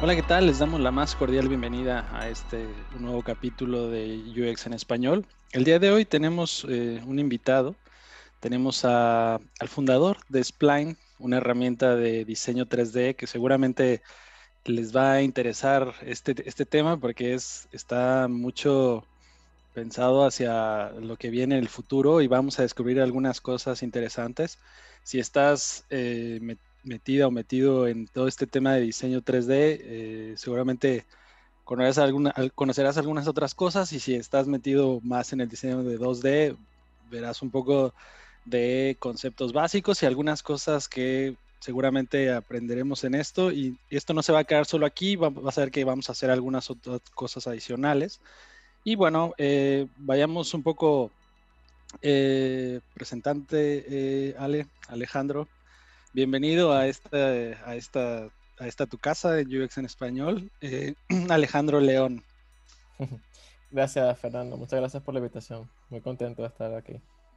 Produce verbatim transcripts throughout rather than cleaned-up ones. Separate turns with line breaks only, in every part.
Hola, ¿qué tal? Les damos la más cordial bienvenida a este nuevo capítulo de U X en español. El día de hoy tenemos eh, un invitado. Tenemos a- al fundador de Spline, una herramienta de diseño tres D que seguramente les va a interesar este, este tema porque es, está mucho pensado hacia lo que viene en el futuro y vamos a descubrir algunas cosas interesantes. Si estás eh, met- metida o metido en todo este tema de diseño tres D, eh, seguramente conocerás, alguna, al- conocerás algunas otras cosas, y si estás metido más en el diseño de dos D, verás un poco de conceptos básicos y algunas cosas que seguramente aprenderemos en esto. Y esto no se va a quedar solo aquí, va, va a ser que vamos a hacer algunas otras cosas adicionales. Y bueno, eh, vayamos un poco eh, presentante, eh, Ale, Alejandro. Bienvenido a esta, a esta, a esta tu casa de U X en español, eh, Alejandro León.
Gracias, Fernando. Muchas gracias por la invitación. Muy contento de estar aquí.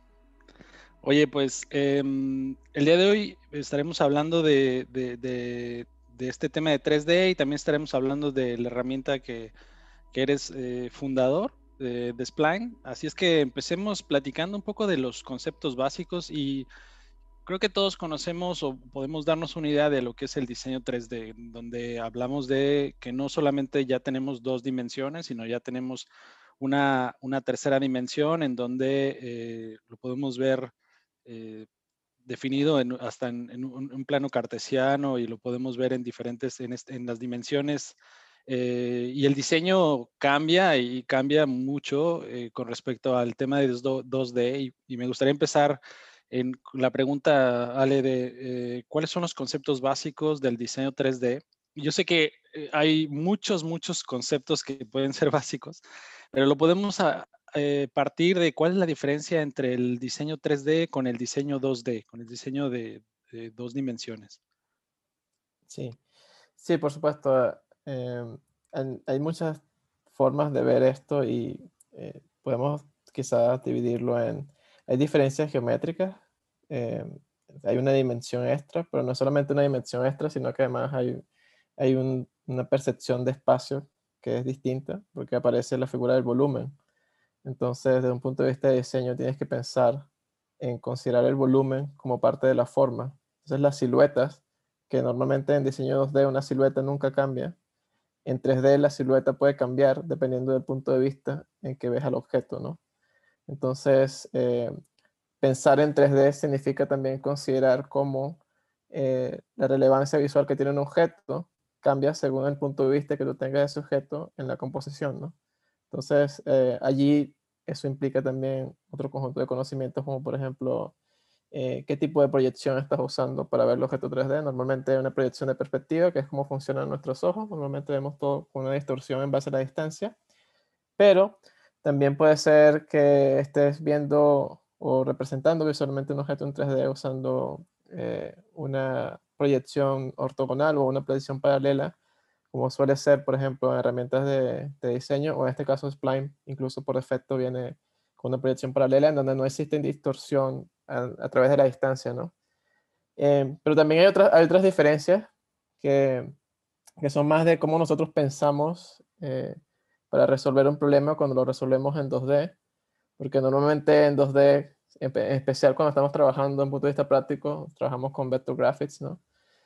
Oye, pues em, el día de hoy estaremos hablando de, de- de- de este tema de tres D, y también estaremos hablando de la herramienta que, que eres eh, fundador de, de Spline. Así es que empecemos platicando un poco de los conceptos básicos, y creo que todos conocemos o podemos darnos una idea de lo que es el diseño tres D, donde hablamos de que no solamente ya tenemos dos dimensiones, sino ya tenemos una, una tercera dimensión en donde eh, lo podemos ver eh, definido en, hasta en, en un, un plano cartesiano, y lo podemos ver en diferentes, en, este- en las dimensiones. Eh, y el diseño cambia y cambia mucho eh, con respecto al tema de do- dos D. Y, y me gustaría empezar en la pregunta, Ale, de eh, cuáles son los conceptos básicos del diseño tres D. Yo sé que eh, hay muchos, muchos conceptos que pueden ser básicos, pero lo podemos a- eh, partir de cuál es la diferencia entre el diseño tres D con el diseño dos D, con el diseño de, de dos dimensiones.
Sí, sí, por supuesto. eh, en- hay muchas formas de ver esto y eh, podemos quizás dividirlo en... Hay diferencias geométricas. eh, Hay una dimensión extra, pero no solamente una dimensión extra, sino que además hay, hay un- una percepción de espacio que es distinta, porque aparece la figura del volumen. Entonces, desde un punto de vista de diseño, tienes que pensar en considerar el volumen como parte de la forma. Entonces, las siluetas, que normalmente en diseño dos D una silueta nunca cambia, en tres D la silueta puede cambiar dependiendo del punto de vista en que ves al objeto, ¿no? Entonces, eh, pensar en tres D significa también considerar cómo eh, la relevancia visual que tiene un objeto cambia según el punto de vista que tú tengas de ese objeto en la composición, ¿no? Entonces, eh, allí eso implica también otro conjunto de conocimientos, como por ejemplo, eh, qué tipo de proyección estás usando para ver el objeto tres D. Normalmente una proyección de perspectiva, que es cómo funcionan nuestros ojos. Normalmente vemos todo con una distorsión en base a la distancia, pero también puede ser que estés viendo o representando visualmente un objeto en tres D usando eh, una proyección ortogonal o una proyección paralela, como suele ser, por ejemplo, en herramientas de, de diseño, o en este caso Spline, incluso por defecto viene con una proyección paralela en donde no existe distorsión a, a través de la distancia, ¿no? Eh, pero también hay otras, hay otras diferencias que, que son más de cómo nosotros pensamos eh, para resolver un problema cuando lo resolvemos en dos D, porque normalmente en dos D, en, en especial cuando estamos trabajando en punto de vista práctico, trabajamos con vector graphics, ¿no?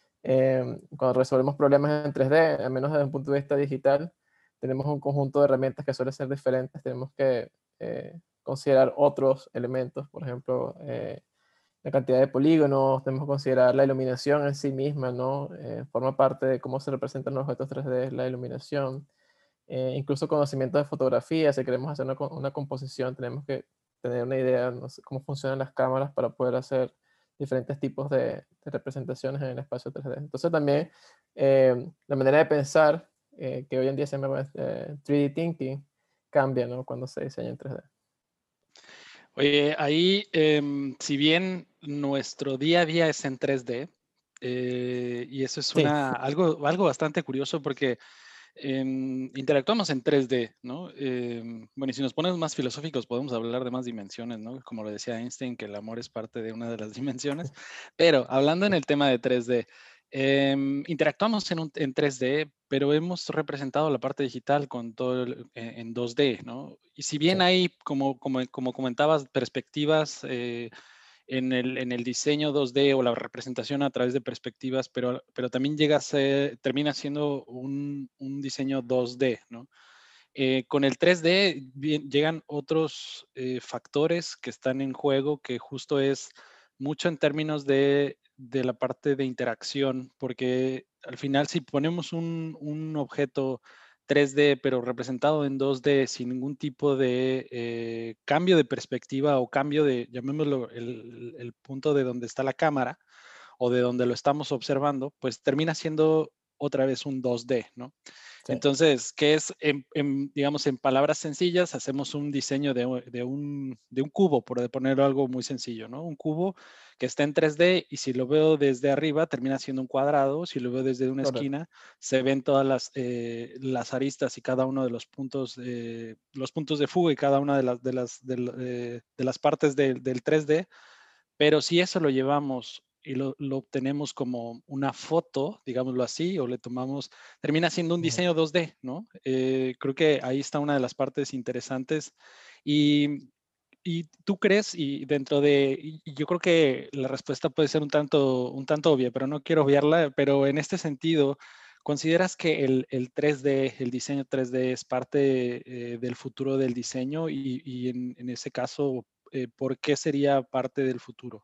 Eh, cuando resolvemos problemas en tres D, al menos desde un punto de vista digital, tenemos un conjunto de herramientas que suele ser diferentes. Tenemos que eh, considerar otros elementos, por ejemplo, eh, la cantidad de polígonos, tenemos que considerar la iluminación en sí misma, ¿no? Eh, forma parte de cómo se representan los objetos tres D, la iluminación. Eh, incluso conocimiento de fotografía, si queremos hacer una, una composición, tenemos que tener una idea, no sé, cómo funcionan las cámaras para poder hacer diferentes tipos de, de representaciones en el espacio tres D. Entonces también eh, la manera de pensar, eh, que hoy en día se llama eh, tres D Thinking, cambia, ¿no? Cuando se diseña en tres D.
Oye, ahí, em, si bien nuestro día a día es en tres D, eh, y eso es
Sí,
una, algo, algo bastante curioso porque em, interactuamos en tres D, ¿no? Em, bueno, y si nos ponemos más filosóficos, podemos hablar de más dimensiones, ¿no? Como lo decía Einstein, que el amor es parte de una de las dimensiones. Pero hablando en el tema de tres D, Em, interactuamos en, un, en tres D, pero hemos representado la parte digital con todo el- en, en dos D, ¿no? Y si
Sí,
bien hay, como, como, como comentabas, perspectivas eh, en el, en el diseño dos D o la representación a través de perspectivas, pero, pero también llega a ser, termina siendo un, un diseño dos D, ¿no? Eh, con el tres D bien- llegan otros eh, factores que están en juego, que justo es mucho en términos de, de la parte de interacción, porque al final si ponemos un, un objeto tres D, pero representado en dos D sin ningún tipo de eh, cambio de perspectiva o cambio de, llamémoslo, el, el punto de donde está la cámara o de donde lo estamos observando, pues termina siendo otra vez un dos D, ¿no?
sí,
Entonces, ¿qué es, en, en, digamos, en palabras sencillas, hacemos un diseño de, de, un, de un cubo, por poner algo muy sencillo, ¿no? Un cubo que está en tres D y si lo veo desde arriba termina siendo un cuadrado, si lo veo desde una
correcto.
esquina se ven todas las, eh, las aristas y cada uno de los puntos, eh, los puntos de fuga y cada una de las, de las, de, eh, de las partes de, del tres D, pero si eso lo llevamos y lo, lo, obtenemos como una foto, digámoslo así, o le tomamos, termina siendo un
Ujú.
diseño dos D, ¿no? Eh, creo que ahí está una de las partes interesantes. Y, y tú crees, y dentro de, y yo creo que la respuesta puede ser un tanto, un tanto obvia, pero no quiero obviarla, pero en este sentido, ¿consideras que el, el tres D, el diseño tres D es parte eh, del futuro del diseño? Y, y en, en ese caso, eh, ¿por qué sería parte del futuro?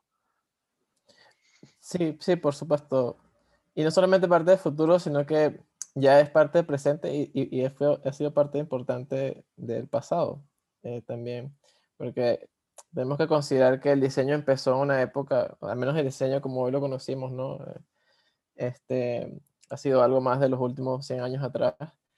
Sí, sí, por supuesto. Y no solamente parte del futuro, sino que ya es parte del presente y, y, y es fue- ha sido parte importante del pasado eh, también. Porque tenemos que considerar que el diseño empezó en una época, al menos el diseño como hoy lo conocimos, ¿no? Eh, Este, ha sido algo más de los últimos cien años atrás.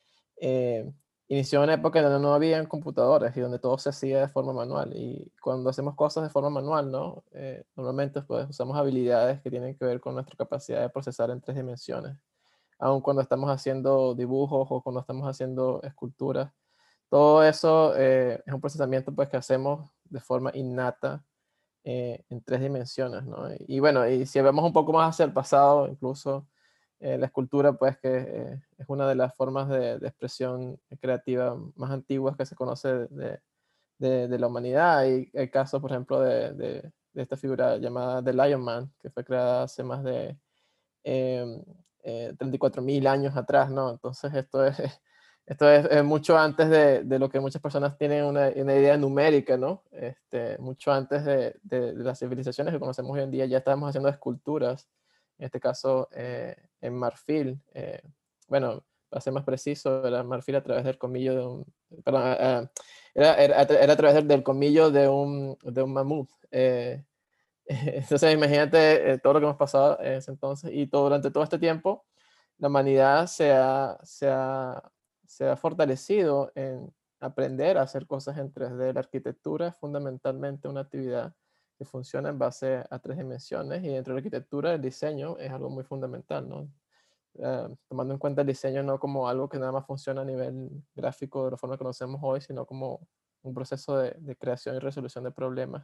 eh, Inició en una época donde no habían computadores y donde todo se hacía de forma manual. Y cuando hacemos cosas de forma manual, ¿no? Eh, normalmente pues, usamos habilidades que tienen que ver con nuestra capacidad de procesar en tres dimensiones. Aun cuando estamos haciendo dibujos o cuando estamos haciendo esculturas, todo eso eh, es un procesamiento pues, que hacemos de forma innata eh, en tres dimensiones, ¿no? Y, y bueno, y si vamos un poco más hacia el pasado, incluso eh, la escultura, pues que eh, es una de las formas de, de expresión creativa más antiguas que se conoce de, de, de la humanidad. Y hay casos, por ejemplo, de, de, de esta figura llamada The Lion Man, que fue creada hace más de eh, eh, treinta y cuatro mil años atrás, ¿no? Entonces esto es, esto es, es mucho antes de, de, lo que muchas personas tienen una, una idea numérica, ¿no? Este, mucho antes de, de, de, las civilizaciones que conocemos hoy en día, ya estábamos haciendo esculturas, en este caso eh, en marfil. Eh, bueno, para ser más preciso, era marfil a través del colmillo de un... Perdón, uh, era, era, era, a través del, del colmillo de un, de un mamut. Eh, entonces, imagínate eh, todo lo que hemos pasado en ese entonces y todo, durante todo este tiempo, la humanidad se ha, se ha, se ha fortalecido en aprender a hacer cosas en tres D. La arquitectura es fundamentalmente una actividad que funciona en base a tres dimensiones y dentro de la arquitectura el diseño es algo muy fundamental, ¿no? Eh, tomando en cuenta el diseño no como algo que nada más funciona a nivel gráfico de la forma que conocemos hoy, sino como un proceso de, de creación y resolución de problemas.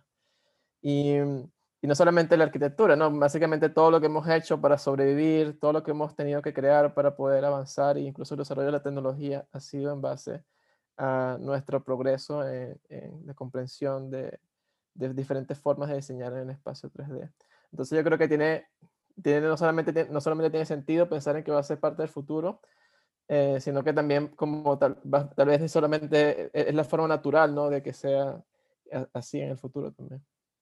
Y, y no solamente la arquitectura, ¿no? Básicamente todo lo que hemos hecho para sobrevivir, todo lo que hemos tenido que crear para poder avanzar, e incluso el desarrollo de la tecnología ha sido en base a nuestro progreso en, en la comprensión de, de, diferentes formas de diseñar en el espacio tres D. Entonces yo creo que tiene, tiene, no, solamente, no solamente tiene sentido pensar en que va a ser parte del futuro, eh, sino que también como tal, va, tal vez solamente es la forma natural, ¿no? De que sea así en el futuro también.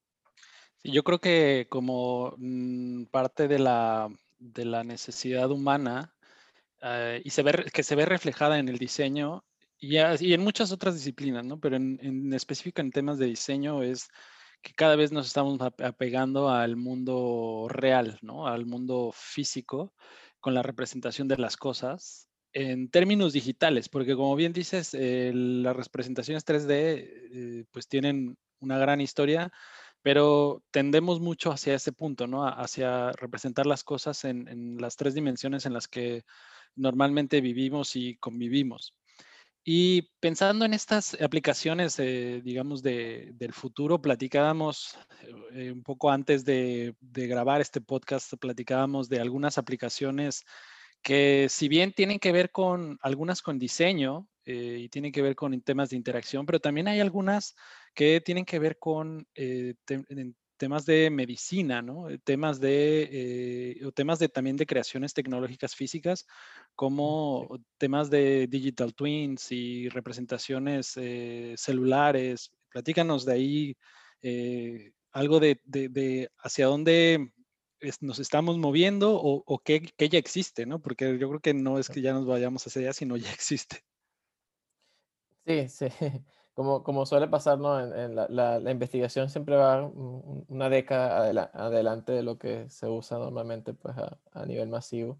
Sí, yo creo que como mm, parte de la, de la necesidad humana eh, y se ve, que se ve reflejada en el diseño y, a- y en muchas otras disciplinas, ¿no? Pero en, en específico en temas de diseño es que cada vez nos estamos ap- apegando al mundo real, ¿no? Al mundo físico con la representación de las cosas en términos digitales, porque como bien dices, eh, las representaciones tres D eh, pues tienen una gran historia, pero tendemos mucho hacia ese punto, ¿no? A- Hacia representar las cosas en, en las tres dimensiones en las que normalmente vivimos y convivimos. Y pensando en estas aplicaciones, eh, digamos, de, del futuro, platicábamos eh, un poco antes de, de grabar este podcast, platicábamos de algunas aplicaciones que si bien tienen que ver con algunas con diseño eh, y tienen que ver con temas de interacción, pero también hay algunas que tienen que ver con eh, te- en temas de medicina, ¿no? Eh, Temas de, eh, o temas de también de creaciones tecnológicas físicas, como
Sí.
temas de digital twins y representaciones eh, celulares. Platícanos de ahí eh, algo de, de- de hacia dónde es- nos estamos moviendo o, o qué, qué ya existe, ¿no? Porque yo creo que no es que ya nos vayamos hacia allá, sino ya existe.
Sí, sí, como, como suele pasar, ¿no? En, en la, la- la investigación siempre va un- un- una década adela- adelante de lo que se usa normalmente pues, a, a nivel masivo.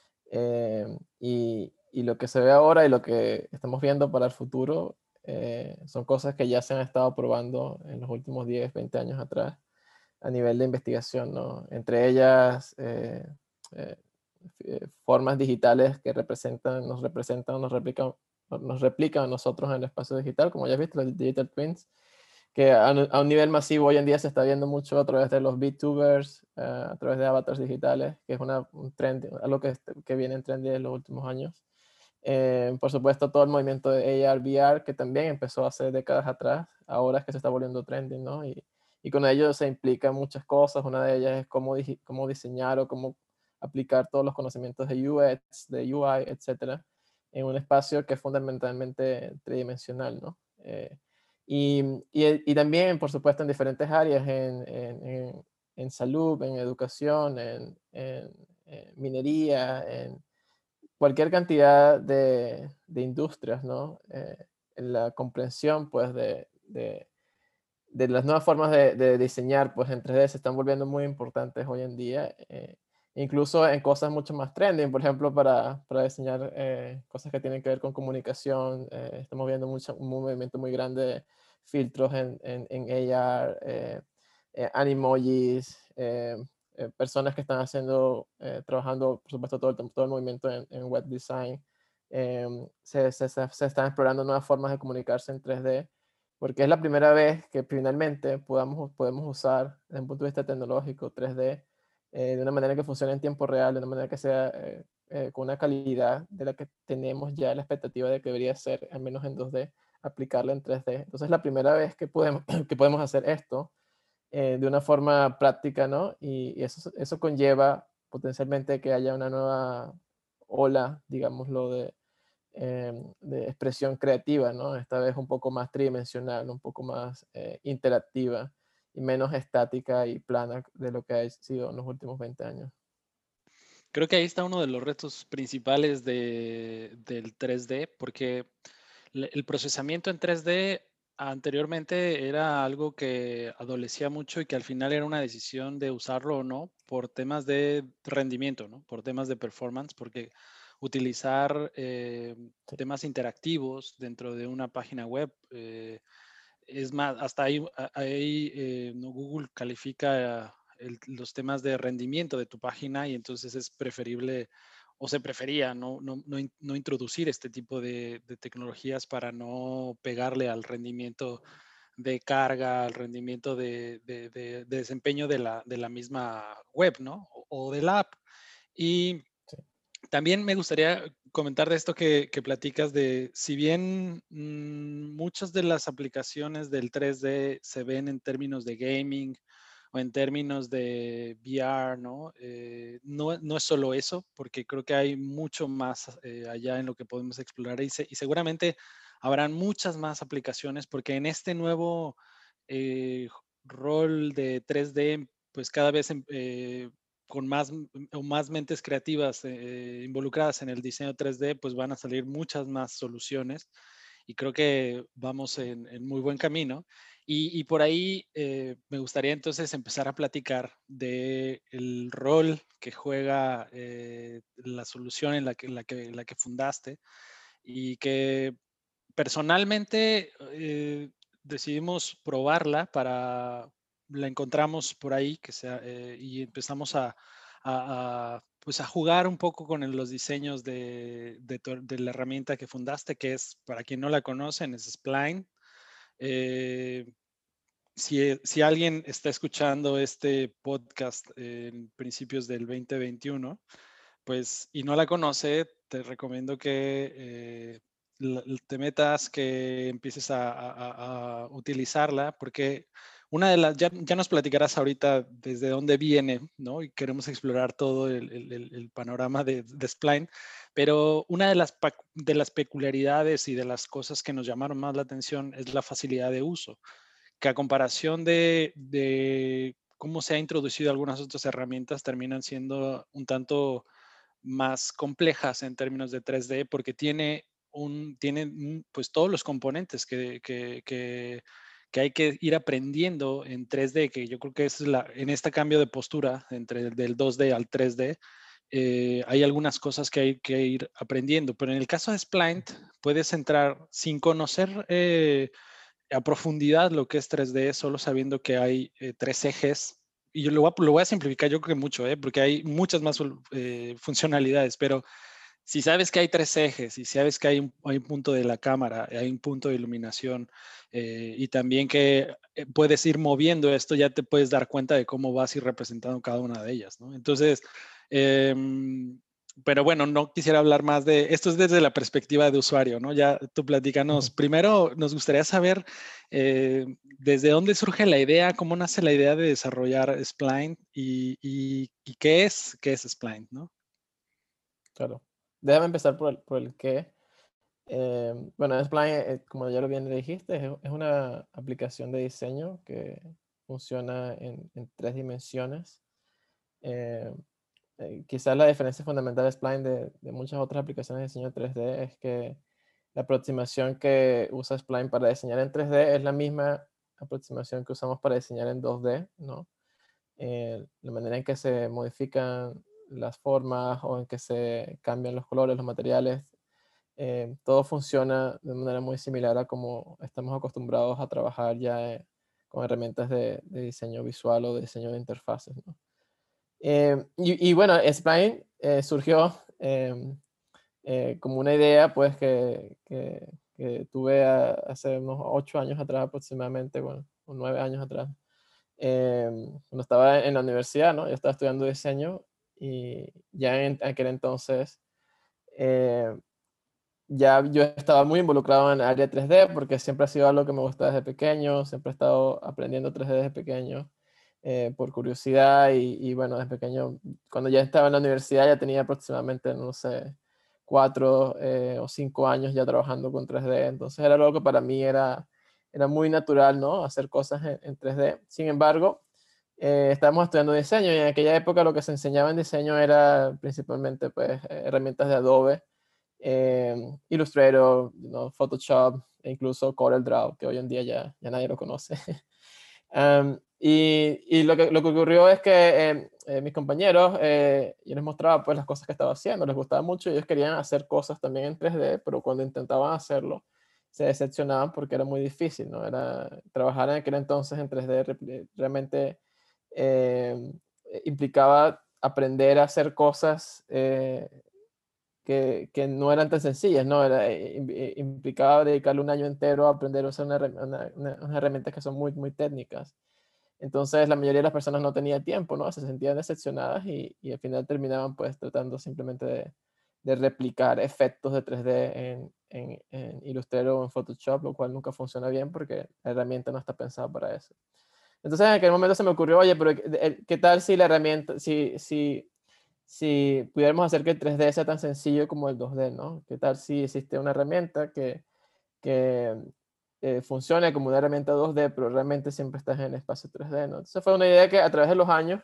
Eh, y, y lo que se ve ahora y lo que estamos viendo para el futuro eh, son cosas que ya se han estado probando en los últimos diez, veinte años atrás a nivel de investigación, ¿no? Entre ellas, eh, eh, eh, formas digitales que representan, nos representan, nos replican, nos replican a nosotros en el espacio digital, como ya has visto, los digital twins, que a, un a un nivel masivo hoy en día se está viendo mucho a través de los VTubers, eh, a través de avatars digitales, que es una, un trend, algo que, que viene en trend en los últimos años. Eh, por supuesto, todo el movimiento de A R, V R, que también empezó hace décadas atrás, ahora es que se está volviendo trending, ¿no? Y, y con ello se implican muchas cosas. Una de ellas es cómo, cómo diseñar o cómo aplicar todos los conocimientos de U X, de U I, etcétera, en un espacio que es fundamentalmente tridimensional, ¿no? Eh, y, y, y, también, por supuesto, en diferentes áreas, en, en, en, en salud, en educación, en, en, en minería, en cualquier cantidad de, de industrias, ¿no? Eh, en la comprensión, pues, de, de, de las nuevas formas de, de, diseñar, pues, en tres D se están volviendo muy importantes hoy en día, eh, incluso en cosas mucho más trending, por ejemplo, para, para diseñar eh, cosas que tienen que ver con comunicación, eh, estamos viendo mucho, un movimiento muy grande de filtros en, en, en A R, eh, eh, animojis, eh, eh, personas que están haciendo, eh, trabajando, por supuesto, todo el, todo el movimiento en, en web design. Eh, se, se, se, están explorando nuevas formas de comunicarse en tres D, porque es la primera vez que finalmente podamos, podemos usar, desde un punto de vista tecnológico, tres D, eh, de una manera que funcione en tiempo real, de una manera que sea eh, eh, con una calidad de la que tenemos ya la expectativa de que debería ser, al menos en dos D, aplicarla en tres D. Entonces es la primera vez que podemos, que podemos hacer esto eh, de una forma práctica, ¿no? Y, y eso, eso conlleva potencialmente que haya una nueva ola, digámoslo, de, eh, de expresión creativa, ¿no? Esta vez un poco más tridimensional, un poco más eh, interactiva y menos estática y plana de lo que ha sido en los últimos veinte años.
Creo que ahí está uno de los retos principales de, del tres D, porque le- el procesamiento en tres D anteriormente era algo que adolecía mucho y que al final era una decisión de usarlo o no por temas de rendimiento, ¿no? Por temas de performance, porque utilizar eh,
Sí,
temas interactivos dentro de una página web, eh, es más, hasta ahí, a- ahí eh, no, Google califica el- los temas de rendimiento de tu página y entonces es preferible o se prefería no, no, no, in- no introducir este tipo de, de tecnologías para no pegarle al rendimiento de carga, al rendimiento de, de- de- de desempeño de la, de la misma web, ¿no? O, o de la app. Y
sí,
también me gustaría comentar de esto que, que platicas de, si bien mm, muchas de las aplicaciones del tres D se ven en términos de gaming o en términos de V R, ¿no? Eh, no, no es solo eso, porque creo que hay mucho más eh, allá en lo que podemos explorar y, se- y seguramente habrán muchas más aplicaciones, porque en este nuevo eh, rol de tres D, pues cada vez em- eh, con más o más mentes creativas eh, involucradas en el diseño tres D, pues van a salir muchas más soluciones y creo que vamos en, en muy buen camino. Y, y por ahí eh, me gustaría entonces empezar a platicar de el rol que juega eh, la solución en la que, en la que, en la que fundaste y que personalmente eh, decidimos probarla para, la encontramos por ahí que sea, eh, y empezamos a, a, a, pues a jugar un poco con el- los diseños de, de tu- de la herramienta que fundaste, que es, para quien no la conocen, es Spline. Eh, si, si alguien está escuchando este podcast en principios del dos mil veintiuno, pues, y no la conoce, te recomiendo que eh, la- te metas, que empieces a, a- a- a utilizarla, porque una de las, ya, ya nos platicarás ahorita desde dónde viene, ¿no? Y queremos explorar todo el, el- el- el panorama de, de Spline, pero una de las, pa- de las peculiaridades y de las cosas que nos llamaron más la atención es la facilidad de uso, que a comparación de, de cómo se ha introducido algunas otras herramientas, terminan siendo un tanto más complejas en términos de tres D, porque tiene, un, tiene mm, pues todos los componentes que, que, que, que hay que ir aprendiendo en tres D, que yo creo que es la, en este cambio de postura entre el del dos D al tres D, eh, hay algunas cosas que hay que ir aprendiendo, pero en el caso de Splint puedes entrar sin conocer eh, a profundidad lo que es tres D, solo sabiendo que hay eh, tres ejes. Y yo lo voy, a, lo voy a simplificar, yo creo que mucho, ¿eh? Porque hay muchas más eh, funcionalidades, pero si sabes que hay tres ejes y sabes que hay un, hay un punto de la cámara, hay un punto de iluminación eh, y también que eh, puedes ir moviendo esto, ya te puedes dar cuenta de cómo vas a ir representando cada una de ellas, ¿no? Entonces, eh, pero bueno, no quisiera hablar más de esto, es desde la perspectiva de usuario, ¿no? Ya tú platícanos.
Ujú.
Primero, nos gustaría saber eh, desde dónde surge la idea, cómo nace la idea de desarrollar Spline y, y, y qué es, qué es Spline, ¿no?
Claro. Déjame empezar por el, por el qué. Eh, bueno, Spline, eh, como ya lo bien le dijiste, es, es una aplicación de diseño que funciona en, en tres dimensiones. Eh, eh, Quizás la diferencia fundamental de Spline de, de muchas otras aplicaciones de diseño tres D es que la aproximación que usa Spline para diseñar en tres D es la misma aproximación que usamos para diseñar en dos D, ¿no? Eh, la manera en que se modifican las formas o en que se cambian los colores, los materiales, eh, todo funciona de manera muy similar a como estamos acostumbrados a trabajar ya eh, con herramientas de, de diseño visual o de diseño de interfaces, ¿no? Eh, y, y bueno, Spline eh, surgió em, eh, como una idea pues que, que, que tuve a- hace unos ocho años atrás aproximadamente, bueno, o nueve años atrás, em, cuando estaba en la universidad, ¿no? Yo estaba estudiando diseño y ya en aquel entonces eh, ya yo estaba muy involucrado en el área tres D porque siempre ha sido algo que me gusta desde pequeño, siempre he estado aprendiendo tres D desde pequeño eh, por curiosidad y, y, bueno, desde pequeño, cuando ya estaba en la universidad ya tenía aproximadamente, no sé, cuatro eh, o cinco años ya trabajando con tres D, entonces era algo que para mí era, era muy natural, ¿no? Hacer cosas en, en tres D. Sin embargo, eh, estábamos estudiando diseño y en aquella época lo que se enseñaba en diseño era principalmente pues, herramientas de Adobe, eh, Illustrator, ¿no? Photoshop e incluso CorelDRAW, que hoy en día ya, ya nadie lo conoce. Um, y, y lo, que, lo que ocurrió es que eh, eh, mis compañeros, eh, yo les mostraba pues las cosas que estaba haciendo, les gustaba mucho, ellos querían hacer cosas también en tres D, pero cuando intentaban hacerlo se decepcionaban porque era muy difícil, ¿no? Era, trabajar en aquel entonces en tres D re- realmente eh, implicaba aprender a hacer cosas eh, que, que no eran tan sencillas, ¿no? Era, eh, im- eh, implicaba dedicarle un año entero a aprender a usar una, herram- una- una- unas herramientas que son muy, muy técnicas. Entonces la mayoría de las personas no tenía tiempo, ¿no? Se sentían decepcionadas y, y al final terminaban pues tratando simplemente de, de replicar efectos de tres D en, en, en Illustrator o en Photoshop, lo cual nunca funciona bien porque la herramienta no está pensada para eso. Entonces en aquel momento se me ocurrió, oye, pero ¿qué, qué tal si la herramienta, si, si, si pudiéramos hacer que el tres D sea tan sencillo como el dos D, ¿no? ¿Qué tal si existe una herramienta que, que eh, funcione como una herramienta dos D, pero realmente siempre estás en el espacio tres D, ¿no? Entonces fue una idea que a través de los años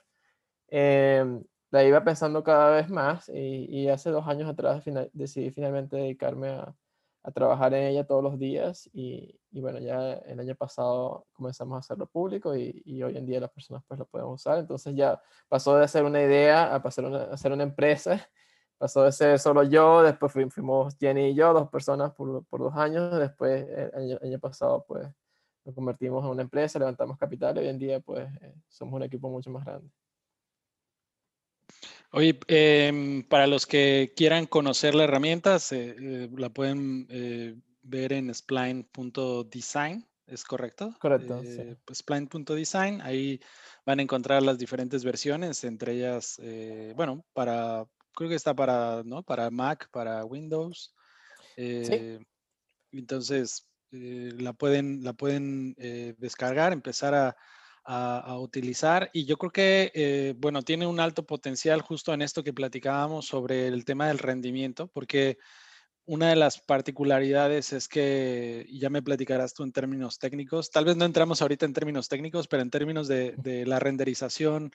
eh, la iba pensando cada vez más y, y hace dos años atrás final, decidí finalmente dedicarme a, a, trabajar en ella todos los días y, y, bueno, ya el año pasado comenzamos a hacerlo público y, y, hoy en día las personas pues lo pueden usar, entonces ya pasó de ser una idea a pasar una, a ser una empresa, pasó de ser solo yo, después fuimos Jenny y yo, dos personas por, por dos años, después el año, el año pasado pues nos convertimos en una empresa, levantamos capital y hoy en día pues eh, somos un equipo mucho más grande.
Oye, em, para los que quieran conocer la herramienta, se, eh, la pueden eh, ver en spline punto design, ¿es correcto?
Correcto, sí.
Eh, pues spline punto design, ahí van a encontrar las diferentes versiones, entre ellas, eh, bueno, para, creo que está para, ¿no? Para Mac, para Windows.
Sí,
eh, entonces, eh, la pueden, la pueden eh, descargar, empezar a, a- a utilizar. Y yo creo que, eh, bueno, tiene un alto potencial justo en esto que platicábamos sobre el tema del rendimiento, porque una de las particularidades es que, y ya me platicarás tú en términos técnicos, tal vez no entramos ahorita en términos técnicos, pero en términos de, de la renderización,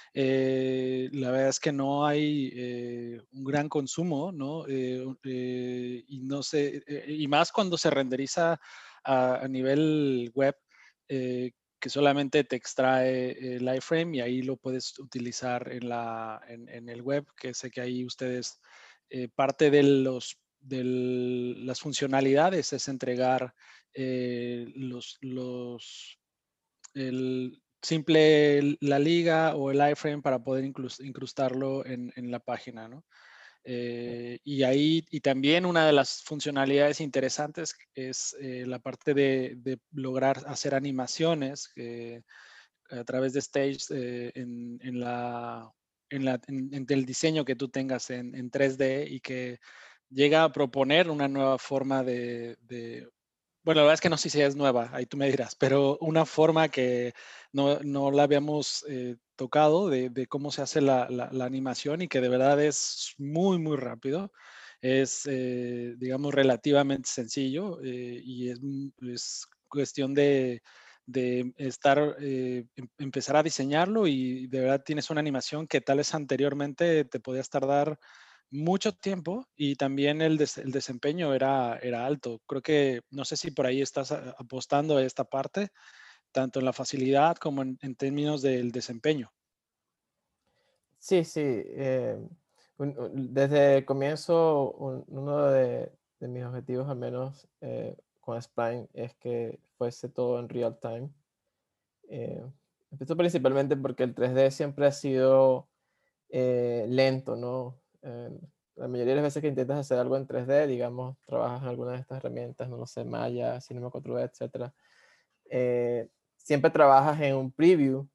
eh, la verdad es que no hay eh, un gran consumo, ¿no? Eh, eh, y no sé, eh, y más cuando se renderiza a, a nivel web, eh, que solamente te extrae el iframe y ahí lo puedes utilizar en, la, en, en el web, que sé que ahí ustedes, eh, parte de los de las funcionalidades es entregar eh, los, los, el simple la liga o el iframe para poder incrustarlo en, en la página, ¿no? Eh, y ahí, y también una de las funcionalidades interesantes es eh, la parte de, de, lograr hacer animaciones eh, a través de Stage eh, en, en, la, en, la, en, en, el diseño que tú tengas en, en tres D y que llega a proponer una nueva forma de, de, bueno, la verdad es que no sé si es nueva, ahí tú me dirás, pero una forma que no, no la habíamos eh, tocado de, de, cómo se hace la, la, la, animación y que de verdad es muy, muy rápido. Es, eh, digamos, relativamente sencillo eh, y es, es, cuestión de, de estar, eh, em, empezar a diseñarlo y de verdad tienes una animación que tal vez anteriormente te podías tardar mucho tiempo y también el, des, el desempeño era, era alto. Creo que no sé si por ahí estás a, apostando a esta parte, tanto en la facilidad como en, en términos del desempeño.
sí, sí. eh, un- un- desde el comienzo, un- uno de, de mis objetivos, al menos eh, con Spline, es que fuese todo en real time. Eh, Esto principalmente porque el tres D siempre ha sido eh, lento, ¿no? Eh, la mayoría de las veces que intentas hacer algo en tres D, digamos, trabajas en alguna de estas herramientas, no lo sé, Maya, Cinema cuatro D, etcétera, eh, siempre trabajas en un preview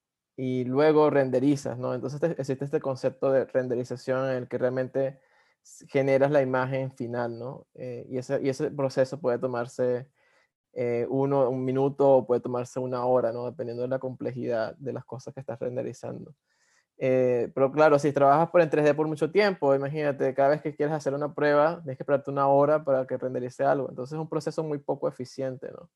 y luego renderizas, ¿no? Entonces te- existe este concepto de renderización en el que realmente s- generas la imagen final, ¿no? Eh, y, ese, y ese proceso puede tomarse eh, uno, un minuto o puede tomarse una hora, ¿no? Dependiendo de la complejidad de las cosas que estás renderizando. Eh, pero claro, si trabajas por en tres D por mucho tiempo, imagínate, cada vez que quieres hacer una prueba, tienes que esperarte una hora para que renderice algo. Entonces es un proceso muy poco eficiente, ¿no?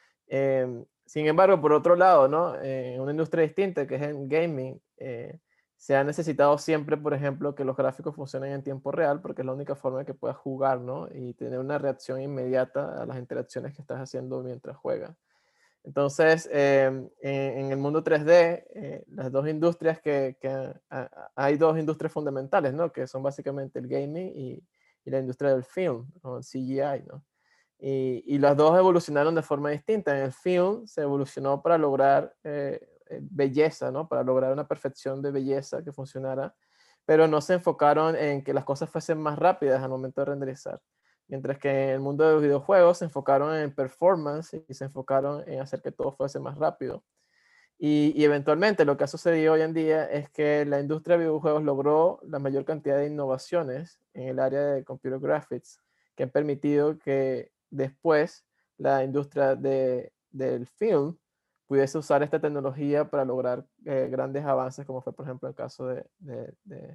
Eh, sin embargo, por otro lado, ¿no? Eh, en una industria distinta, que es en gaming, eh, se ha necesitado siempre, por ejemplo, que los gráficos funcionen en tiempo real, porque es la única forma de que puedas jugar, ¿no? Y tener una reacción inmediata a las interacciones que estás haciendo mientras juegas. Entonces, eh, en, en, el mundo tres D, eh, las dos industrias que, que a, a, hay dos industrias fundamentales, ¿no? Que son básicamente el gaming y, y la industria del film, o el C G I, ¿no? Y, y, las dos evolucionaron de forma distinta. En el film se evolucionó para lograr eh, belleza, ¿no? Para lograr una perfección de belleza que funcionara, pero no se enfocaron en que las cosas fuesen más rápidas al momento de renderizar. Mientras que en el mundo de los videojuegos se enfocaron en performance y se enfocaron en hacer que todo fuese más rápido. Y, y eventualmente lo que ha sucedido hoy en día es que la industria de videojuegos logró la mayor cantidad de innovaciones en el área de computer graphics que han permitido que después la industria de, del film pudiese usar esta tecnología para lograr eh, grandes avances, como fue por ejemplo el caso de, de, de,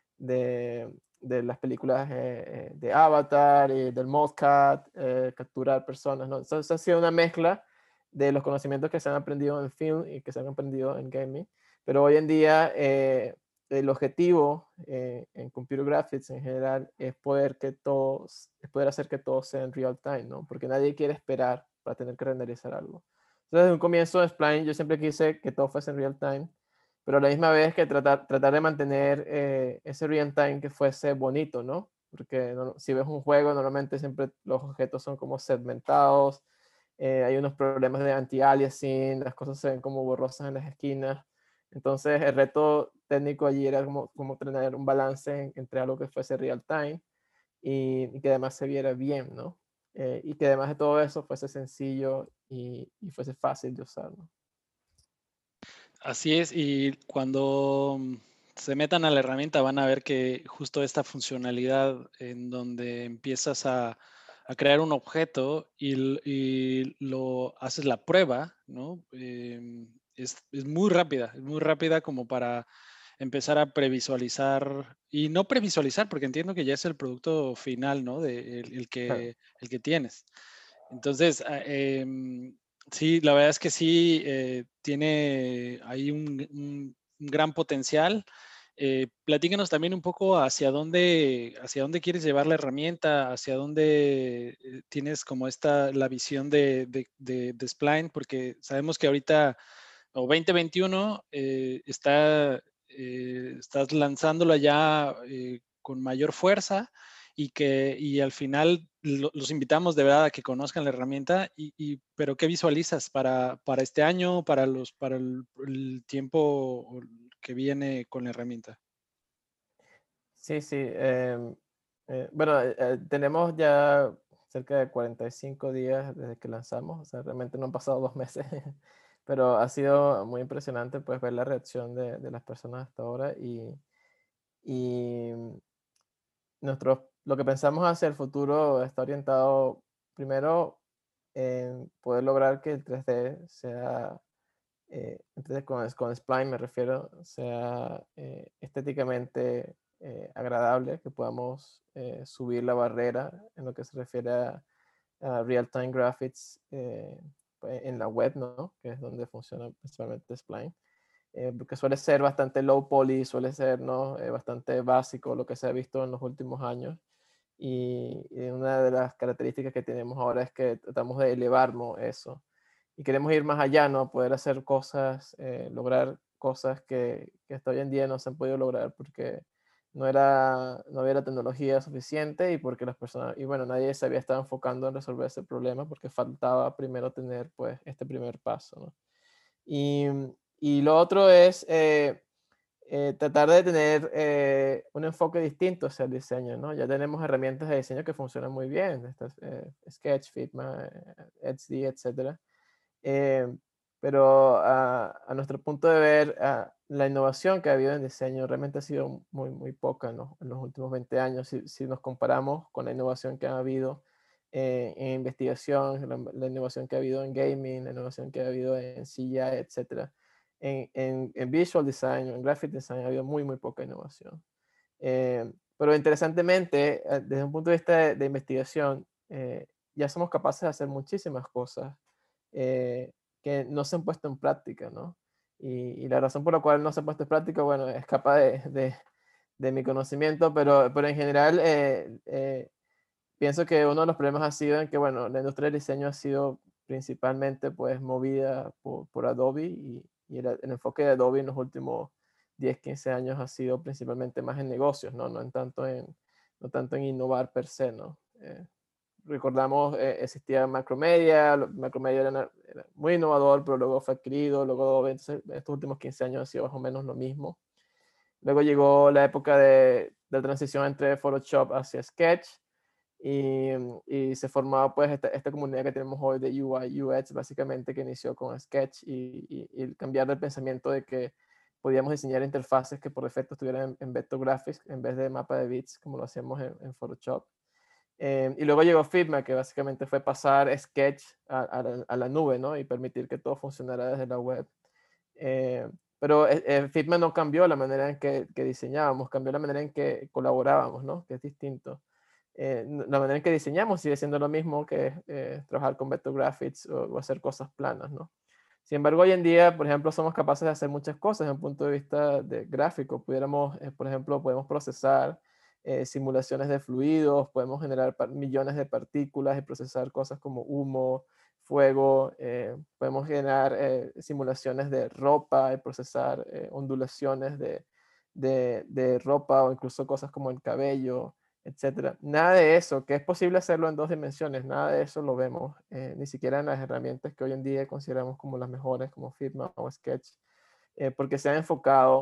de, de las películas eh, eh, de Avatar y del Mocap, eh, capturar personas, ¿no? Entonces ha sido una mezcla de los conocimientos que se han aprendido en film y que se han aprendido en gaming, pero hoy en día eh, el objetivo eh, en computer graphics en general es poder, que todos, es poder hacer que todo sea en real time, ¿no? Porque nadie quiere esperar para tener que renderizar algo. Entonces, desde un comienzo de Spline yo siempre quise que todo fuese en real time, pero a la misma vez que tratar, tratar de mantener eh, ese real time que fuese bonito, ¿no? Porque no, si ves un juego, normalmente siempre los objetos son como segmentados, eh, hay unos problemas de anti-aliasing, las cosas se ven como borrosas en las esquinas. Entonces el reto técnico allí era como, como tener un balance en- entre algo que fuese real time y, y que además se viera bien, ¿no? Eh, y que además de todo eso fuese sencillo y, y fuese fácil de usar, ¿no?
Así es, y cuando mm, se metan a la herramienta van a ver que justo esta funcionalidad en donde empiezas a, a crear un objeto y, l- y lo haces la prueba, ¿no? Em, es, es muy rápida, es muy rápida como para empezar a previsualizar y no previsualizar, porque entiendo que ya es el producto final, ¿no? De, el, el
Claro,
que, el que tienes. Entonces, ah, em, sí, la verdad es que sí, eh, tiene ahí un, un- un gran potencial. Eh, platícanos también un poco hacia dónde, hacia dónde quieres llevar la herramienta, hacia dónde eh, tienes como esta, la visión de, de, de- de Spline, porque sabemos que ahorita, o dos mil veintiuno, eh, está, eh, estás lanzándola ya eh, con mayor fuerza y que y al final lo- los invitamos de verdad a que conozcan la herramienta y, y- pero ¿qué visualizas para, para este año, para los para el, el tiempo que viene con la herramienta?
sí, sí. em, eh, bueno, eh, eh, tenemos ya cerca de cuarenta y cinco días desde que lanzamos, o sea, realmente no han pasado dos meses, pero ha sido muy impresionante pues ver la reacción de, de las personas hasta ahora y, y nosotros, lo que pensamos hacia el futuro está orientado primero en poder lograr que el tres D sea, eh, entonces con, con Spline me refiero, sea eh, estéticamente eh, agradable, que podamos eh, subir la barrera en lo que se refiere a, a real-time graphics eh, pues, en la web, ¿no? Que es donde funciona principalmente Spline. Eh, porque suele ser bastante low poly, suele ser, ¿no? Eh, bastante básico lo que se ha visto en los últimos años. Y, y una de las características que tenemos ahora es que tratamos de elevarnos eso. Y queremos ir más allá, ¿no? Poder hacer cosas, eh, lograr cosas que, que hasta hoy en día no se han podido lograr porque no, era, no había la tecnología suficiente y porque las personas, y bueno, nadie se había estado enfocando en resolver ese problema porque faltaba primero tener pues este primer paso, ¿no? Y, y lo otro es eh, eh, tratar de tener eh, un enfoque distinto hacia el diseño, ¿no? Ya tenemos herramientas de diseño que funcionan muy bien, estas, eh, Sketch, Figma, eh, X D, etcétera. Eh, pero a, a nuestro punto de ver, ah, la innovación que ha habido en diseño realmente ha sido muy, muy poca, ¿no? En los últimos veinte años. Si, si nos comparamos con la innovación que ha habido eh, en investigación, la, la innovación que ha habido en gaming, la innovación que ha habido en C G I, etcétera. En, en, en visual design o en graphic design ha habido muy, muy poca innovación. Eh, pero interesantemente, eh, desde un punto de vista de, de investigación, eh, ya somos capaces de hacer muchísimas cosas eh, que no se han puesto en práctica, ¿no? Y, y la razón por la cual no se ha puesto en práctica, bueno, escapa de, de, de mi conocimiento, pero, pero en general eh, eh, pienso que uno de los problemas ha sido en que, bueno, la industria del diseño ha sido principalmente pues movida por, por Adobe y, y el, el enfoque de Adobe en los últimos diez quince años ha sido principalmente más en negocios, ¿no? No, en tanto, en, no tanto en innovar per se, ¿no? Eh, recordamos, eh, existía Macromedia, lo- Macromedia era, era muy innovador, pero luego fue adquirido, luego Adobe, entonces, estos últimos quince años ha sido más o menos lo mismo. Luego llegó la época de, de transición entre Photoshop hacia Sketch, y, y se formaba pues esta, esta, comunidad que tenemos hoy de U I U X, básicamente, que inició con Sketch y, y, y cambiar el pensamiento de que podíamos diseñar interfaces que por defecto estuvieran en, en vector graphics en vez de mapa de bits como lo hacíamos en, en Photoshop. Eh, y luego llegó Figma, que básicamente fue pasar Sketch a, a, la, a la nube, ¿no? Y permitir que todo funcionara desde la web. Eh, pero eh, eh, Figma no cambió la manera en que, que diseñábamos, cambió la manera en que colaborábamos, ¿no? Que es distinto. Eh, la manera en que diseñamos sigue siendo lo mismo que eh, trabajar con vector graphics o, o, hacer cosas planas, ¿no? Sin embargo, hoy en día, por ejemplo, somos capaces de hacer muchas cosas desde un punto de vista de gráfico. Pudiéramos, eh, por ejemplo, podemos procesar eh, simulaciones de fluidos, podemos generar millones de partículas y procesar cosas como humo, fuego, eh, podemos generar eh, simulaciones de ropa y procesar eh, ondulaciones de, de, de ropa o incluso cosas como el cabello, etcétera. Nada de eso, que es posible hacerlo en dos dimensiones, nada de eso lo vemos, eh, ni siquiera en las herramientas que hoy en día consideramos como las mejores, como Figma o Sketch, eh, porque se han enfocado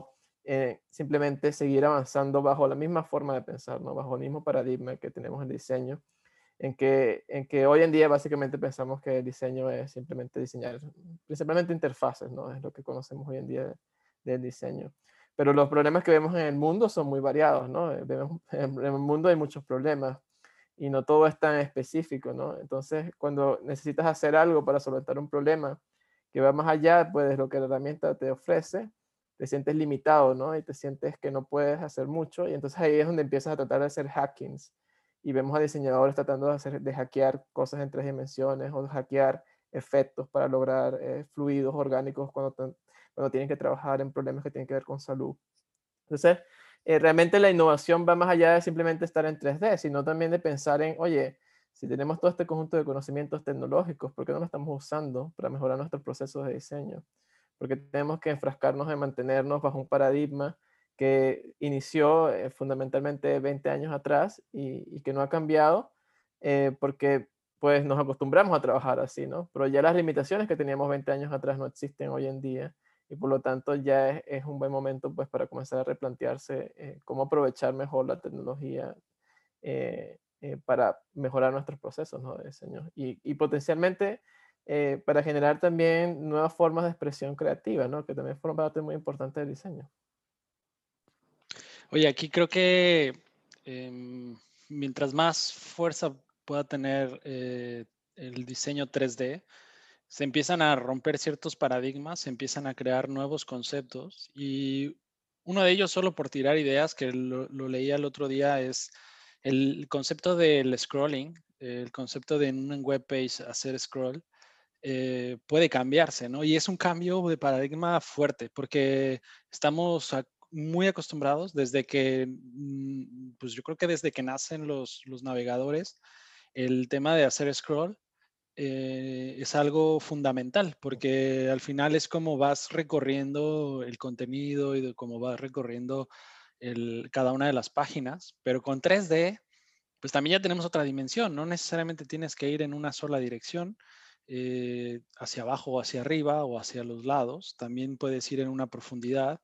eh, simplemente seguir avanzando bajo la misma forma de pensar, ¿no? Bajo el mismo paradigma que tenemos en diseño, en que, en que hoy en día básicamente pensamos que el diseño es simplemente diseñar, principalmente interfaces, ¿no? Es lo que conocemos hoy en día del diseño. Pero los problemas que vemos en el mundo son muy variados, ¿no? Eh, Vemos, en el mundo hay muchos problemas y no todo es tan específico, ¿no? Entonces, cuando necesitas hacer algo para solventar un problema que va más allá, pues, de lo que la herramienta te ofrece, te sientes limitado, ¿no? Y te sientes que no puedes hacer mucho, y entonces ahí es donde empiezas a tratar de hacer hackings, y vemos a diseñadores tratando de, hacer, de hackear cosas en tres dimensiones o de hackear efectos para lograr eh, fluidos orgánicos cuando, tan- cuando tienen que trabajar en problemas que tienen que ver con salud. Entonces, eh, realmente la innovación va más allá de simplemente estar en tres D, sino también de pensar en, oye, si tenemos todo este conjunto de conocimientos tecnológicos, ¿por qué no lo estamos usando para mejorar nuestros procesos de diseño? Porque tenemos que enfrascarnos en mantenernos bajo un paradigma que inició eh, fundamentalmente veinte años atrás y, y que no ha cambiado, eh, porque pues nos acostumbramos a trabajar así, ¿no? Pero ya las limitaciones que teníamos veinte años atrás no existen hoy en día y por lo tanto ya es, es un buen momento pues para comenzar a replantearse eh, cómo aprovechar mejor la tecnología eh, eh, para mejorar nuestros procesos, ¿no? De diseño y, y potencialmente eh, para generar también nuevas formas de expresión creativa, ¿no? Que también forma parte muy importante del diseño.
Oye, aquí creo que em, mientras más fuerza pueda tener eh, el diseño tres D, se empiezan a romper ciertos paradigmas, se empiezan a crear nuevos conceptos y uno de ellos, solo por tirar ideas, que lo, lo leía el otro día, es el concepto del scrolling, el concepto de en un web page hacer scroll. Eh, puede cambiarse, ¿no? Y es un cambio de paradigma fuerte, porque estamos a- muy acostumbrados desde que, mm, pues yo creo que desde que nacen los, los navegadores, el tema de hacer scroll eh, es algo fundamental, porque al final es como vas recorriendo el contenido y de cómo vas recorriendo el- cada una de las páginas, pero con tres D pues también ya tenemos otra dimensión, no necesariamente tienes que ir en una sola dirección, eh, hacia abajo o hacia arriba o hacia los lados, también puedes ir en una profundidad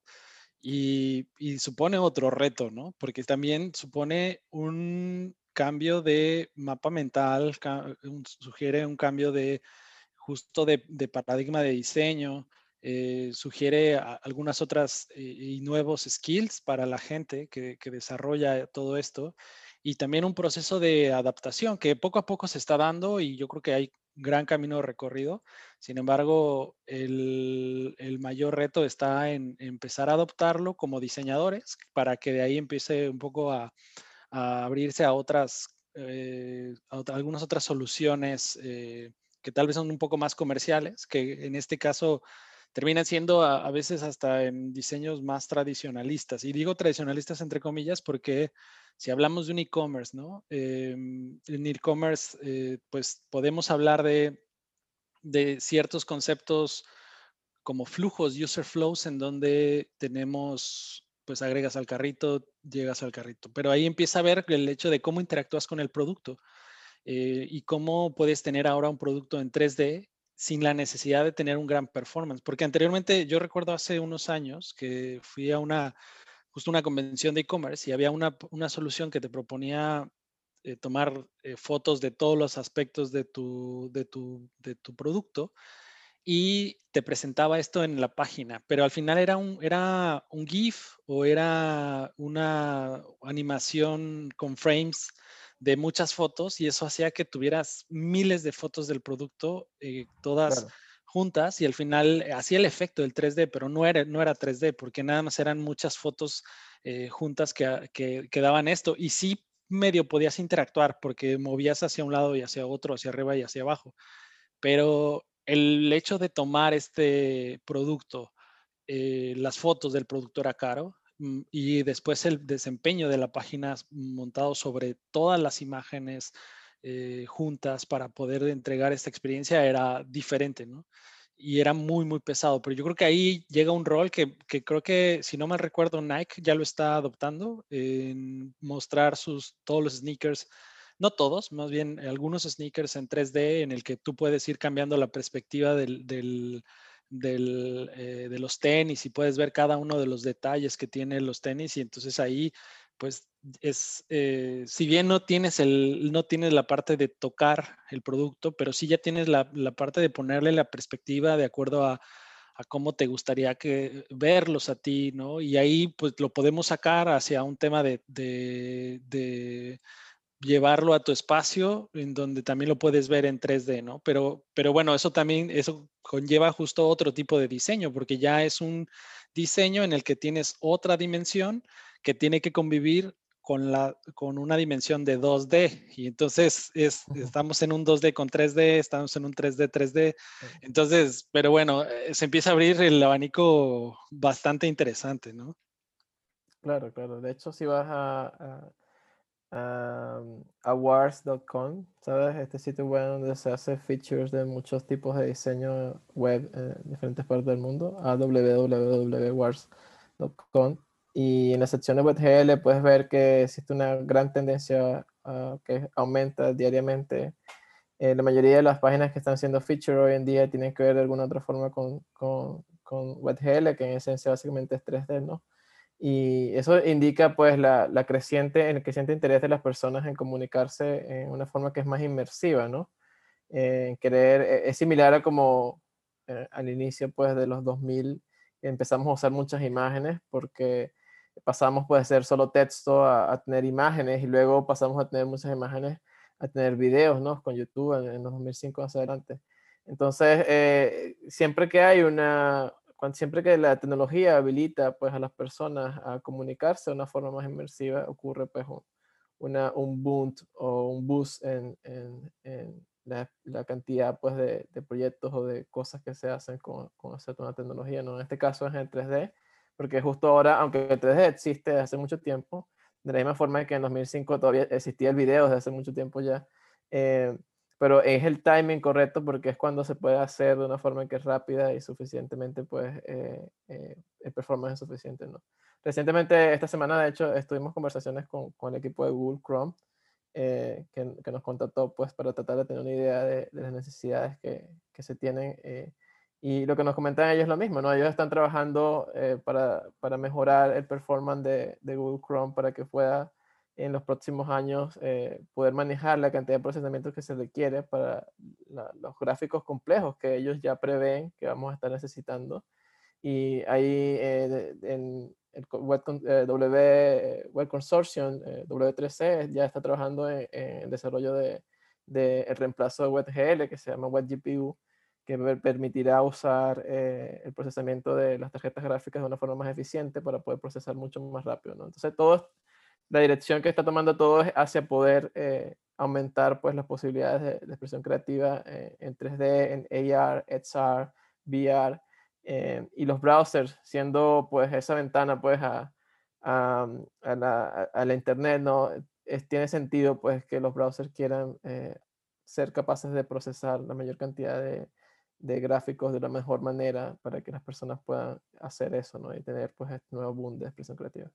y, y supone otro reto, ¿no? Porque también supone un cambio de mapa mental, ca- un- sugiere un cambio de justo de, de paradigma de diseño, eh, sugiere a- algunas otras eh, y nuevos skills para la gente que, que desarrolla todo esto y también un proceso de adaptación que poco a poco se está dando y yo creo que hay gran camino recorrido. Sin embargo, el, el mayor reto está en empezar a adoptarlo como diseñadores para que de ahí empiece un poco a, a abrirse a otras, eh, a otra- algunas otras soluciones eh, que tal vez son un poco más comerciales, que en este caso terminan siendo a, a veces hasta en diseños más tradicionalistas. Y digo tradicionalistas entre comillas porque si hablamos de un e-commerce, ¿no? Eh, en e-commerce, eh, pues podemos hablar de, de ciertos conceptos como flujos, user flows, en donde tenemos, pues agregas al carrito, llegas al carrito. Pero ahí empieza a ver el hecho de cómo interactúas con el producto eh, y cómo puedes tener ahora un producto en tres D sin la necesidad de tener un gran performance. Porque anteriormente, yo recuerdo hace unos años que fui a una, justo una convención de e-commerce y había una, una solución que te proponía eh, tomar eh, fotos de todos los aspectos de tu, de tu, de tu producto y te presentaba esto en la página, pero al final era un, era un GIF o era una animación con frames de muchas fotos y eso hacía que tuvieras miles de fotos del producto, eh, todas
Claro,
juntas y al final eh, hacía el efecto del tres D, pero no era, no era tres D porque nada más eran muchas fotos eh, juntas que, que, que daban esto y sí medio podías interactuar porque movías hacia un lado y hacia otro, hacia arriba y hacia abajo pero el hecho de tomar este producto, eh, las fotos del producto era caro mm, y después el desempeño de la página montado sobre todas las imágenes eh, juntas para poder entregar esta experiencia era diferente, ¿no? Y era muy, muy pesado, pero yo creo que ahí llega un rol que, que creo que, si no mal recuerdo, Nike ya lo está adoptando en mostrar sus, todos los sneakers no todos, más bien algunos sneakers en tres D en el que tú puedes ir cambiando la perspectiva del, del, del, eh, de los tenis y puedes ver cada uno de los detalles que tienen los tenis y entonces ahí pues es, eh, si bien no tienes, el, no tienes la parte de tocar el producto, pero sí ya tienes la, la parte de ponerle la perspectiva de acuerdo a, a cómo te gustaría que verlos a ti, ¿no? Y ahí pues lo podemos sacar hacia un tema de, de, de llevarlo a tu espacio en donde también lo puedes ver en tres D, ¿no? Pero, pero bueno, eso también, eso conlleva justo otro tipo de diseño, porque ya es un diseño en el que tienes otra dimensión que tiene que convivir con, la, con una dimensión de dos D. Y entonces es,
Ujú.
estamos en un dos D con tres D, estamos en un tres D, tres D. Entonces, pero bueno, eh, se empieza a abrir el abanico bastante interesante, ¿no?
Claro, claro. De hecho, si vas a, a, a, um, awards punto com, ¿sabes? Este sitio web donde se hace features de muchos tipos de diseño web en diferentes partes del mundo, a w w w punto awards punto com. Y en la sección de WebGL puedes ver que existe una gran tendencia uh, que aumenta diariamente. Eh, la mayoría de las páginas que están siendo feature hoy en día tienen que ver de alguna otra forma con, con, con WebGL, que en esencia básicamente es tres D, ¿no? Y eso indica pues la, la creciente, el creciente interés de las personas en comunicarse en una forma que es más inmersiva, ¿no? Eh, en querer, eh, es similar a como eh, al inicio pues de los dos mil empezamos a usar muchas imágenes porque pasamos pues de ser solo texto a, a tener imágenes y luego pasamos a tener muchas imágenes a tener videos, ¿no? Con YouTube en, en los dos mil cinco hacia adelante. Entonces, eh, siempre que hay una, cuando, siempre que la tecnología habilita pues a las personas a comunicarse de una forma más inmersiva, ocurre pues un, una, un boom o un boost en, en, en la, la, cantidad pues de, de, proyectos o de cosas que se hacen con, con esa nueva tecnología, ¿no? En este caso es en tres D, porque justo ahora, aunque el tres D existe desde hace mucho tiempo, de la misma forma que en dos mil cinco todavía existía el video desde hace mucho tiempo ya, eh, pero es el timing correcto porque es cuando se puede hacer de una forma que es rápida y suficientemente, pues, eh, eh, el performance es suficiente, ¿no? Recientemente, esta semana, de hecho, estuvimos conversaciones con, con el equipo de Google Chrome, eh, que, que, nos contactó, pues, para tratar de tener una idea de, de las necesidades que, que se tienen. Eh, y lo que nos comentan ellos es lo mismo, ¿no? Ellos están trabajando eh, para, para mejorar el performance de, de Google Chrome para que pueda en los próximos años eh, poder manejar la cantidad de procesamiento que se requiere para la, los gráficos complejos que ellos ya prevén que vamos a estar necesitando. Y ahí eh, en el Web, eh, w, Web Consortium, eh, W tres C, ya está trabajando en, en el desarrollo de, de el reemplazo de WebGL, que se llama WebGPU, que permitirá usar eh, el procesamiento de las tarjetas gráficas de una forma más eficiente para poder procesar mucho más rápido, ¿no? Entonces, todo, la dirección que está tomando todo es hacia poder eh, aumentar pues, las posibilidades de, de expresión creativa eh, en tres D, en A R, X R, V R, eh, y los browsers siendo pues esa ventana pues a, a, a, la, a la internet, ¿no? Es, tiene sentido pues que los browsers quieran eh, ser capaces de procesar la mayor cantidad de, de gráficos de la mejor manera para que las personas puedan hacer eso, ¿no? Y tener pues este nuevo boom de expresión creativa.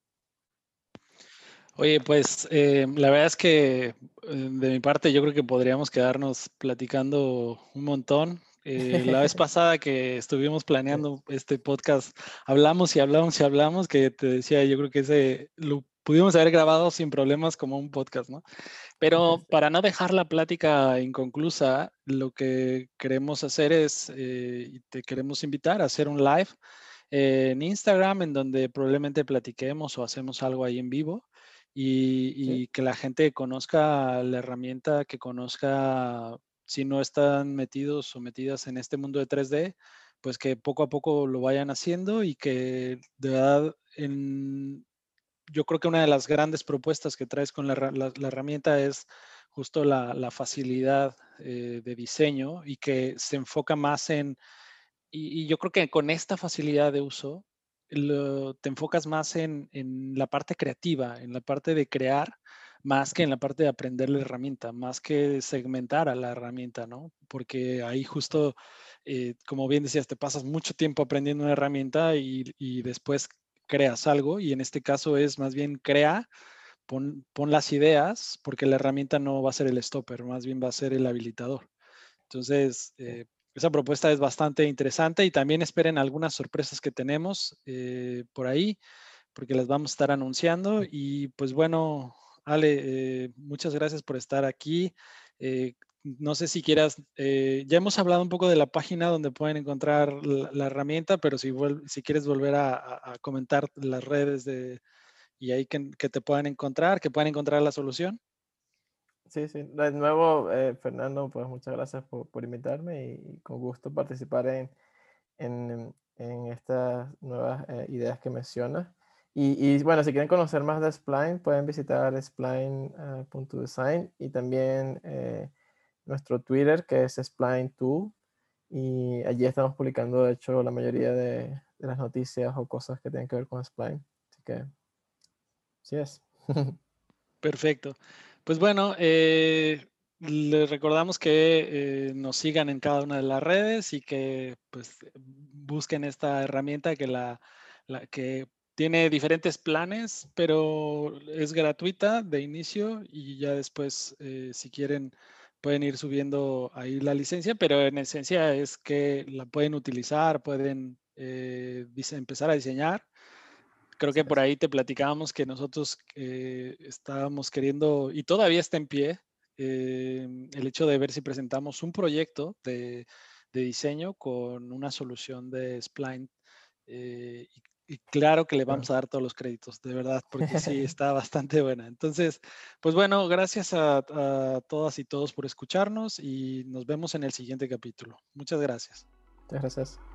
Oye, pues eh, la verdad es que eh, de mi parte yo creo que podríamos quedarnos platicando un montón. Eh, la vez pasada que estuvimos
Sí.
planeando este podcast, hablamos y hablamos y hablamos, que te decía, yo creo que ese lo pudimos haber grabado sin problemas como un podcast, ¿no? Pero
Sí.
para no dejar la plática inconclusa, lo que queremos hacer es, eh, y te queremos invitar a hacer un live eh, en Instagram en donde probablemente platiquemos o hacemos algo ahí en vivo y,
Sí.
y que la gente conozca la herramienta, que conozca, si no están metidos o metidas en este mundo de tres D, pues que poco a poco lo vayan haciendo y que de verdad en, yo creo que una de las grandes propuestas que traes con la, la, la herramienta es justo la, la facilidad eh, de diseño y que se enfoca más en, y, y yo creo que con esta facilidad de uso, lo, te enfocas más en, en, la parte creativa, en la parte de crear, más que en la parte de aprender la herramienta, más que segmentar a la herramienta, ¿no? Porque ahí justo, eh, como bien decías, te pasas mucho tiempo aprendiendo una herramienta y, y después creas algo y en este caso es más bien crea, pon, pon, las ideas, porque la herramienta no va a ser el stopper, más bien va a ser el habilitador. Entonces,
Sí.
eh, esa propuesta es bastante interesante y también esperen algunas sorpresas que tenemos eh, por ahí, porque las vamos a estar anunciando. Y pues bueno, Ale, eh, muchas gracias por estar aquí. Eh, no sé si quieras, eh, ya hemos hablado un poco de la página donde pueden encontrar la, la herramienta, pero si, vuel- si quieres volver a, a- a comentar las redes de, y ahí que, que te puedan encontrar, que puedan encontrar la solución.
Sí, sí. De nuevo, eh, Fernando, pues muchas gracias por, por invitarme y, con gusto participar en, en, en estas nuevas eh, ideas que mencionas. Y, y, bueno, si quieren conocer más de Spline, pueden visitar spline punto design y también eh, nuestro Twitter, que es Spline Tool. Y allí estamos publicando, de hecho, la mayoría de, de las noticias o cosas que tienen que ver con Spline. Así que, sí es.
Perfecto. Pues bueno, eh, les recordamos que eh, nos sigan en cada una de las redes y que pues busquen esta herramienta que la, la- que tiene diferentes planes, pero es gratuita de inicio y ya después, eh, si quieren, pueden ir subiendo ahí la licencia, pero en esencia es que la pueden utilizar, pueden eh, dise- empezar a diseñar. Creo
Así
que por
es.
ahí te platicábamos que nosotros eh, estábamos queriendo, y todavía está en pie, eh, el hecho de ver si presentamos un proyecto de, de diseño con una solución de Spline. eh, y, y claro que le vamos
Claro.
a dar todos los créditos, de verdad, porque sí está bastante buena. Entonces, pues bueno, gracias a, a todas y todos por escucharnos y nos vemos en el siguiente capítulo. Muchas gracias.
Muchas gracias.